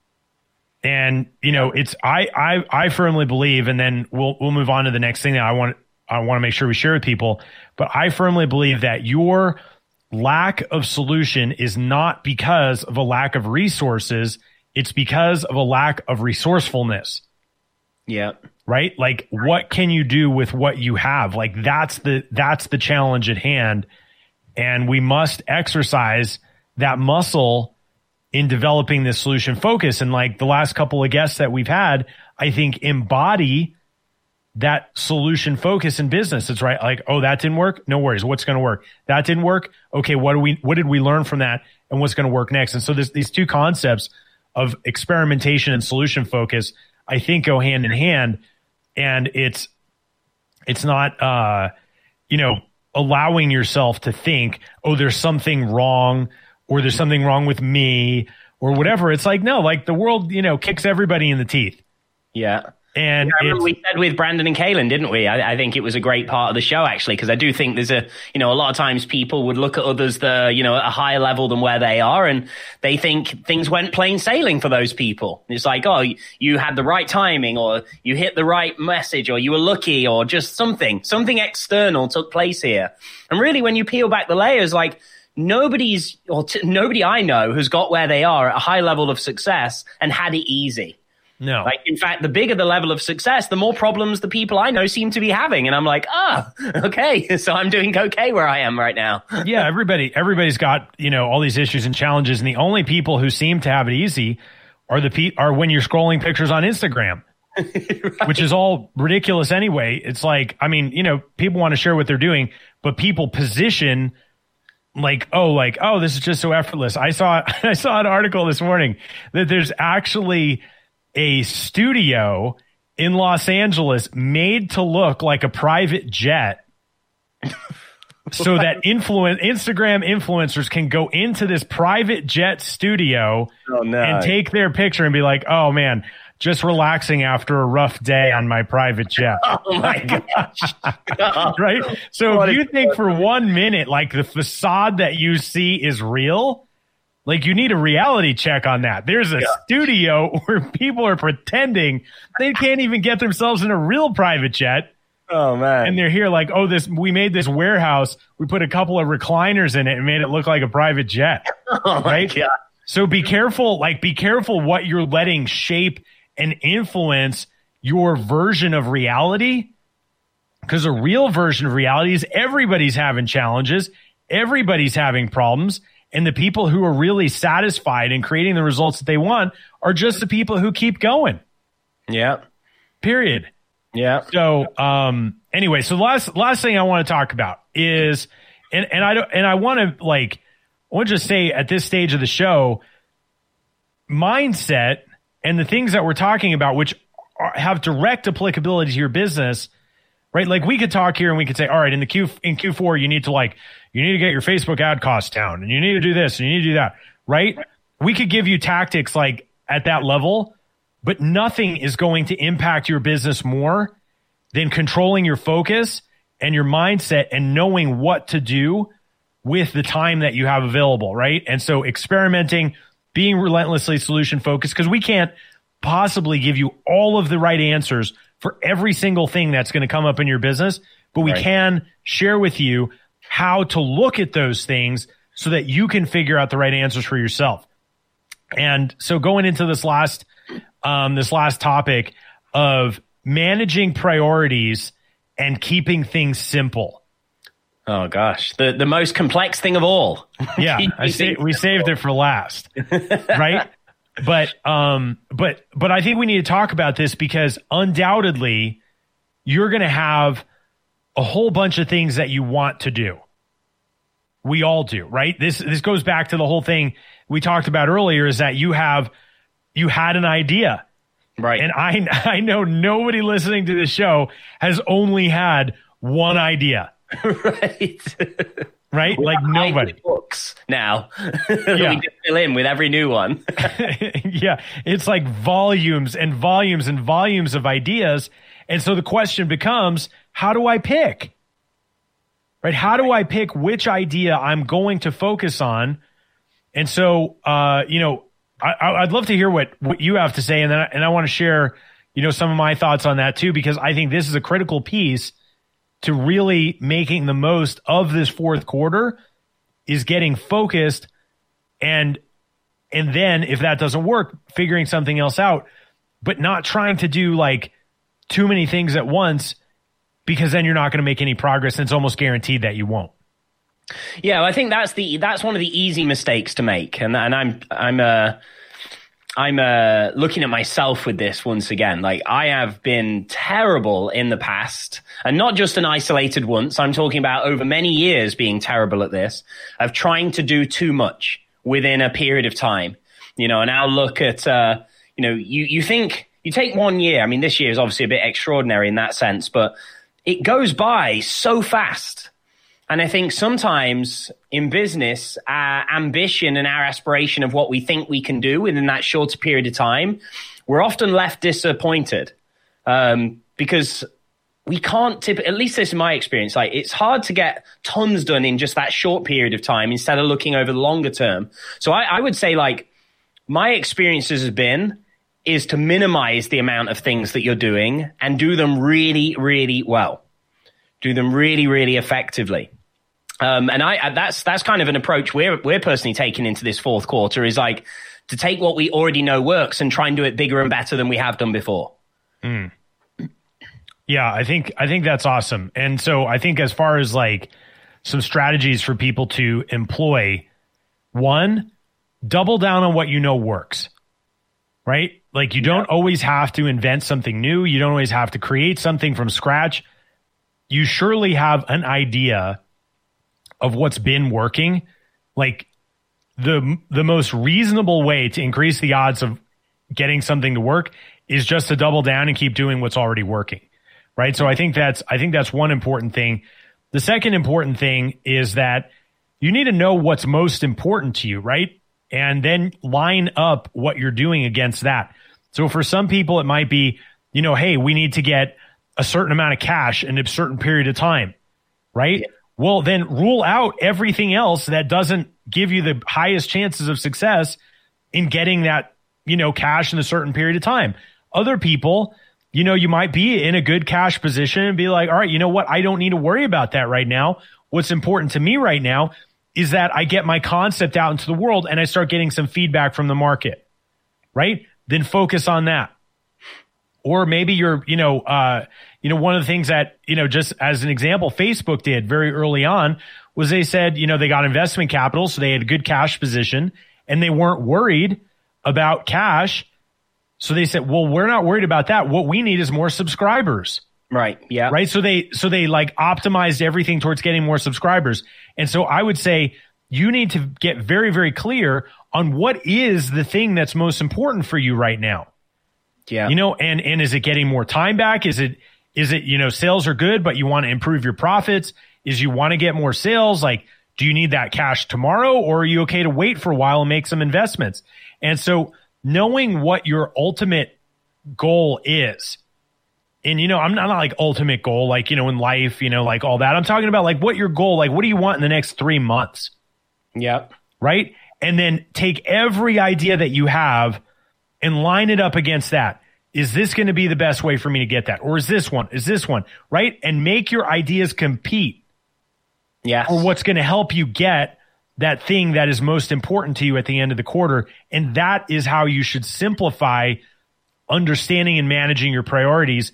C: And, it's, I firmly believe, and then we'll move on to the next thing that I want to make sure we share with people. But I firmly believe that your lack of solution is not because of a lack of resources. It's because of a lack of resourcefulness.
B: Yeah.
C: Right? Like, what can you do with what you have? Like, that's the challenge at hand. And we must exercise that muscle in developing this solution focus. And like the last couple of guests that we've had, I think embody that solution focus in business. It's right. Like, oh, that didn't work. No worries. What's going to work? That didn't work. Okay. What did we learn from that? And what's going to work next? And so these two concepts of experimentation and solution focus, I think, go hand in hand. And it's not, allowing yourself to think, oh, there's something wrong, or there's something wrong with me, or whatever. It's like, no, like the world, kicks everybody in the teeth.
B: Yeah.
C: And
B: I remember we said with Brandon and Kaylin, didn't we? I think it was a great part of the show, actually, because I do think there's a lot of times people would look at others that, at a higher level than where they are, and they think things went plain sailing for those people. It's like, oh, you had the right timing, or you hit the right message, or you were lucky, or just something external took place here. And really, when you peel back the layers, like, nobody I know has got where they are at a high level of success and had it easy.
C: No.
B: Like, in fact, the bigger the level of success, the more problems the people I know seem to be having. And I'm like, okay, so I'm doing okay where I am right now.
C: Yeah, everybody's got, all these issues and challenges. And the only people who seem to have it easy are when you're scrolling pictures on Instagram, right. Which is all ridiculous anyway. It's like, I mean, people want to share what they're doing, but people position like, oh, this is just so effortless. I saw an article this morning that there's actually a studio in Los Angeles made to look like a private jet so that Instagram influencers can go into this private jet studio and take their picture and be like, oh man, just relaxing after a rough day on my private jet.
B: Oh my gosh.
C: Right? So if you think for 1 minute, like the facade that you see is real, Like, you need a reality check on that. There's a studio where people are pretending they can't even get themselves in a real private jet.
B: Oh, man.
C: And they're here like, oh, we made this warehouse. We put a couple of recliners in it and made it look like a private jet.
B: Oh, my God.
C: So be careful what you're letting shape and influence your version of reality. Because a real version of reality is everybody's having challenges. Everybody's having problems. And the people who are really satisfied in creating the results that they want are just the people who keep going.
B: Yeah.
C: Period.
B: Yeah.
C: So, anyway, so the last thing I want to talk about is, I want to just say at this stage of the show, mindset and the things that we're talking about, which have direct applicability to your business, right? Like, we could talk here and we could say, all right, in Q4, you need to get your Facebook ad costs down, and you need to do this and you need to do that, right? We could give you tactics like at that level, but nothing is going to impact your business more than controlling your focus and your mindset and knowing what to do with the time that you have available, right? And so experimenting, being relentlessly solution focused, because we can't possibly give you all of the right answers for every single thing that's going to come up in your business, but we can share with you how to look at those things so that you can figure out the right answers for yourself. And so going into this last topic of managing priorities and keeping things simple.
B: Oh gosh, the most complex thing of all.
C: Yeah, we saved it for last, right? But I think we need to talk about this because undoubtedly you're going to have a whole bunch of things that you want to do. We all do, right? This goes back to the whole thing we talked about earlier, is that you had an idea.
B: Right.
C: And I know nobody listening to this show has only had one idea.
B: Right.
C: Right? Like nobody.
B: Books now.
C: Yeah.
B: We just fill in with every new one.
C: Yeah. It's like volumes and volumes and volumes of ideas. And so the question becomes, how do I pick? Right? How do I pick which idea I'm going to focus on? And so, I'd love to hear what you have to say. And I want to share, some of my thoughts on that too, because I think this is a critical piece to really making the most of this fourth quarter, is getting focused. And then if that doesn't work, figuring something else out, but not trying to do like too many things at once, because then you're not going to make any progress. And it's almost guaranteed that you won't.
B: Yeah, I think that's one of the easy mistakes to make. And I'm looking at myself with this once again. Like, I have been terrible in the past, and not just an isolated once. I'm talking about over many years being terrible at this, of trying to do too much within a period of time. And I'll look at, you think you take 1 year. I mean, this year is obviously a bit extraordinary in that sense, but it goes by so fast. And I think sometimes in business, our ambition and our aspiration of what we think we can do within that shorter period of time, we're often left disappointed because we can't at least this is my experience, like, it's hard to get tons done in just that short period of time instead of looking over the longer term. So I would say, like, my experiences is to minimize the amount of things that you're doing and do them really, really well. Do them really, really effectively. And that's kind of an approach we're personally taking into this fourth quarter, is like to take what we already know works and try and do it bigger and better than we have done before.
C: Mm. Yeah, I think that's awesome. And so I think as far as like some strategies for people to employ, one, double down on what you know works, right? Like, you don't always have to invent something new. You don't always have to create something from scratch. You surely have an idea of what's been working. Like, the most reasonable way to increase the odds of getting something to work is just to double down and keep doing what's already working, right? So I think that's one important thing. The second important thing is that you need to know what's most important to you, right? And then line up what you're doing against that. So for some people, it might be, hey, we need to get a certain amount of cash in a certain period of time, right? Yeah. Well, then rule out everything else that doesn't give you the highest chances of success in getting that, cash in a certain period of time. Other people, you might be in a good cash position and be like, all right, you know what? I don't need to worry about that right now. What's important to me right now is that I get my concept out into the world and I start getting some feedback from the market, right? Then focus on that. Or maybe you're, one of the things that, just as an example, Facebook did very early on was they said, they got investment capital, so they had a good cash position and they weren't worried about cash. So they said, well, we're not worried about that. What we need is more subscribers.
B: Right. Yeah.
C: Right. So they like optimized everything towards getting more subscribers. And so I would say you need to get very, very clear on what is the thing that's most important for you right now.
B: Yeah.
C: And is it getting more time back? Is it, sales are good, but you want to improve your profits? Is you want to get more sales? Like, do you need that cash tomorrow, or are you okay to wait for a while and make some investments? And so knowing what your ultimate goal is, and, I'm not like ultimate goal, like, in life, like all that. I'm talking about like what your goal, like what do you want in the next 3 months?
B: Yeah.
C: Right. And then take every idea that you have and line it up against that. Is this going to be the best way for me to get that? Or is this one? Right? And make your ideas compete.
B: Yeah.
C: Or what's going to help you get that thing that is most important to you at the end of the quarter. And that is how you should simplify understanding and managing your priorities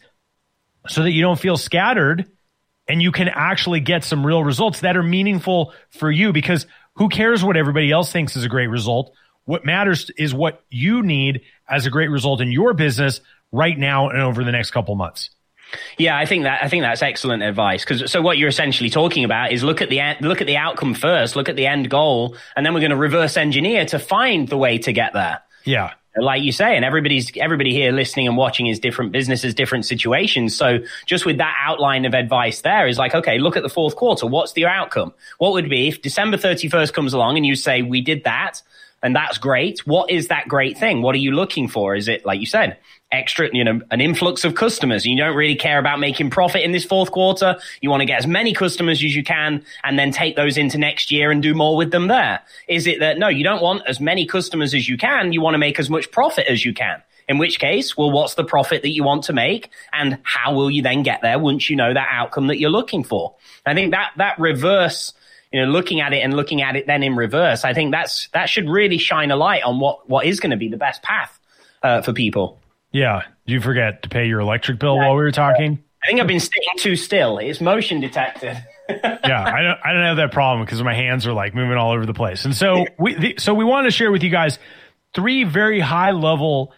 C: so that you don't feel scattered and you can actually get some real results that are meaningful for you, because who cares what everybody else thinks is a great result? What matters is what you need as a great result in your business right now and over the next couple months.
B: Yeah, I think that's excellent advice. So what you're essentially talking about is look at the outcome first, look at the end goal, and then we're going to reverse engineer to find the way to get there.
C: Yeah.
B: Like you say, and everybody here listening and watching is different businesses, different situations. So just with that outline of advice there is like, okay, look at the fourth quarter. What's the outcome? What would be if December 31st comes along and you say, we did that and that's great. What is that great thing? What are you looking for? Is it, like you said, extra, an influx of customers? You don't really care about making profit in this fourth quarter. You want to get as many customers as you can and then take those into next year and do more with them there. Is it that, no, you don't want as many customers as you can. You want to make as much profit as you can. In which case, well, what's the profit that you want to make? And how will you then get there once you know that outcome that you're looking for? I think that reverse, looking at it then in reverse, I think that should really shine a light on what is going to be the best path for people.
C: Yeah. Did you forget to pay your electric bill while we were talking?
B: I think I've been staying too still. It's motion detected.
C: Yeah, I don't have that problem because my hands are like moving all over the place. And so we wanted to share with you guys 3 very high level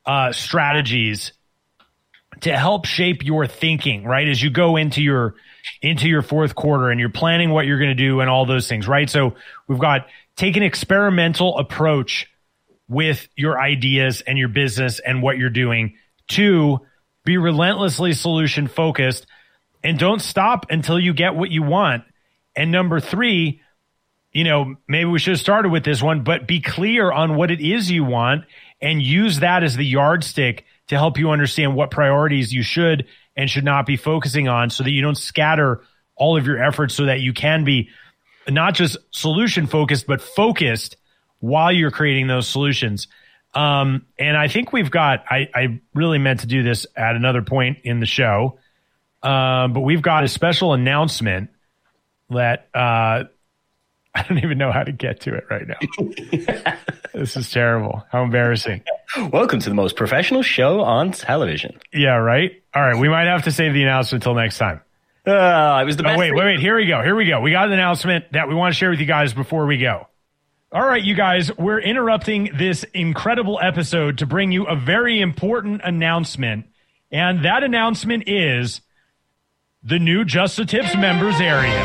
C: strategies to help shape your thinking, right? As you go into your fourth quarter and you're planning what you're going to do and all those things, right? So we've got take an experimental approach with your ideas and your business and what you're doing. 2, be relentlessly solution focused and don't stop until you get what you want. And number 3, maybe we should have started with this one, but be clear on what it is you want and use that as the yardstick to help you understand what priorities you should and should not be focusing on so that you don't scatter all of your efforts, so that you can be not just solution focused, but focused while you're creating those solutions. And I think I really meant to do this at another point in the show. But we've got a special announcement that, I don't even know how to get to it right now. This is terrible. How embarrassing.
B: Welcome to the most professional show on television.
C: Yeah, right? All right. We might have to save the announcement until next time.
B: It was the best.
C: Wait. Here we go. We got an announcement that we want to share with you guys before we go. All right, you guys, we're interrupting this incredible episode to bring you a very important announcement. And that announcement is the new Just the Tips members area.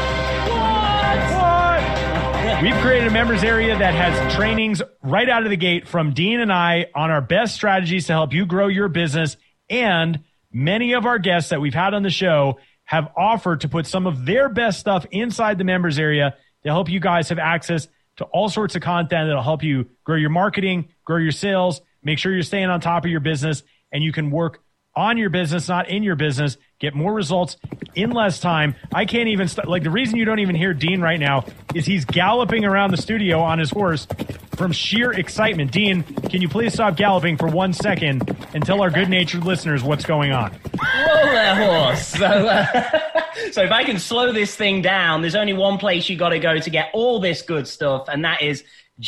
C: What? We've created a members area that has trainings right out of the gate from Dean and I on our best strategies to help you grow your business. And many of our guests that we've had on the show have offered to put some of their best stuff inside the members area to help you guys have access to all sorts of content that'll help you grow your marketing, grow your sales, make sure you're staying on top of your business, and you can work on your business, not in your business. Get more results in less time. I can't even the reason you don't even hear Dean right now is he's galloping around the studio on his horse from sheer excitement. Dean, can you please stop galloping for 1 second and tell our good-natured listeners what's going on?
B: Whoa there, horse. So if I can slow this thing down, there's only one place you got to go to get all this good stuff, and that is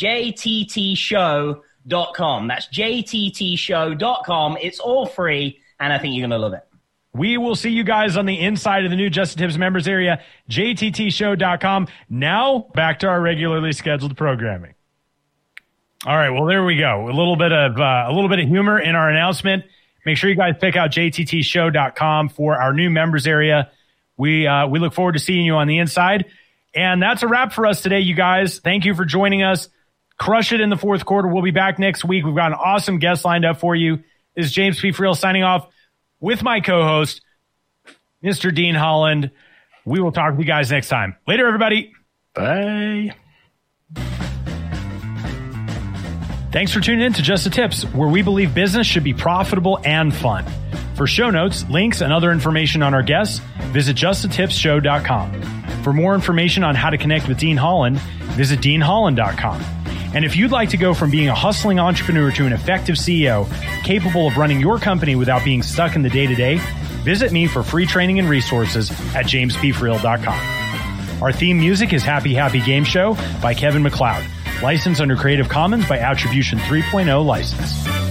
B: jttshow.com. That's jttshow.com. It's all free, and I think you're going to love it.
C: We will see you guys on the inside of the new Just the Tips members area, jttshow.com. Now, back to our regularly scheduled programming. All right, well, there we go. A little bit of humor in our announcement. Make sure you guys pick out jttshow.com for our new members area. We look forward to seeing you on the inside. And that's a wrap for us today, you guys. Thank you for joining us. Crush it in the fourth quarter. We'll be back next week. We've got an awesome guest lined up for you. This is James P. Friel signing off with my co-host, Mr. Dean Holland. We will talk to you guys next time. Later, everybody. Bye. Thanks for tuning in to Just the Tips, where we believe business should be profitable and fun. For show notes, links, and other information on our guests, visit justthetipsshow.com. For more information on how to connect with Dean Holland, visit deanholland.com. And if you'd like to go from being a hustling entrepreneur to an effective CEO capable of running your company without being stuck in the day-to-day, visit me for free training and resources at jamespfriel.com. Our theme music is Happy Happy Game Show by Kevin MacLeod, licensed under Creative Commons by Attribution 3.0 license.